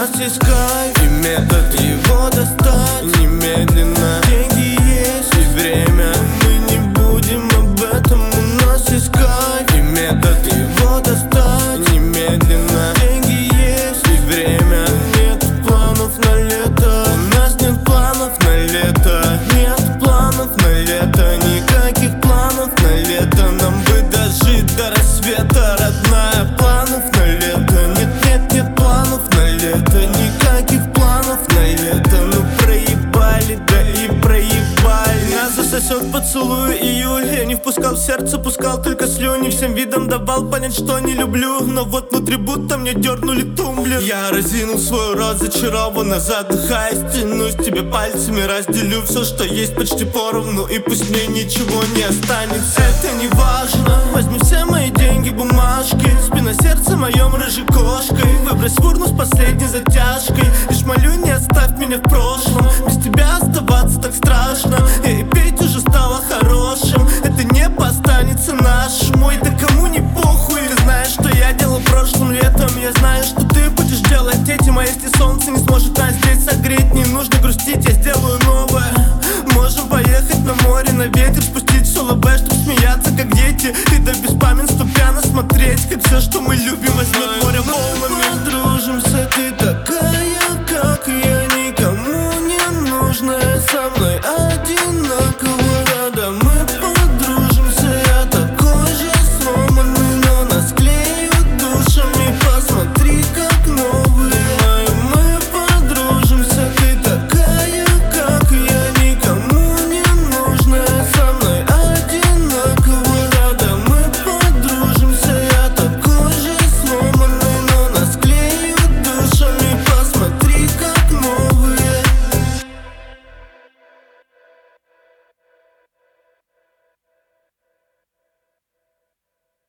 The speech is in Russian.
нас есть кайф и метод его достать немедленно. Деньги есть и время, мы не будем об этом. У нас есть кайф и метод его достать немедленно. Деньги есть и время, нет планов на лето. У нас нет планов на лето, нет планов на лето, никаких планов на лето. Нам бы дожить до рассвета, родная, планов на лето. Нет планов на лето, никаких планов на лето. Ну проебали, да и проебали. Нас засосет поцелуй июль. Я не впускал в сердце, пускал только слюни. Всем видом давал понять, что не люблю. Но вот внутри будто мне дернули тумблер. Я разинул свой рот зачарованно, задыхаясь, тянусь тебе пальцами, разделю все, что есть почти поровну. И пусть мне ничего не останется, это не важно. Возьми все мои деньги, бумажки, спи на сердце моем рыжей кошкой. Выбрось в урну с последней затяжкой. Лишь молю, не оставь меня в прошлом. Без тебя оставаться так страшно. И петь уже стало хорошим. Это небо останется нашим. Ой, да кому не похуй. Ты знаешь, что я делал прошлым летом. Я знаю, что ты будешь делать этим. А если солнце не сможет нас здесь согреть, не нужно грустить, я сделаю новое. Можем поехать на море, на ветер, спустить все лобэ, чтоб смеяться как дети. И до беспамятства пьяно смотреть, как все, что мы любим, возьмет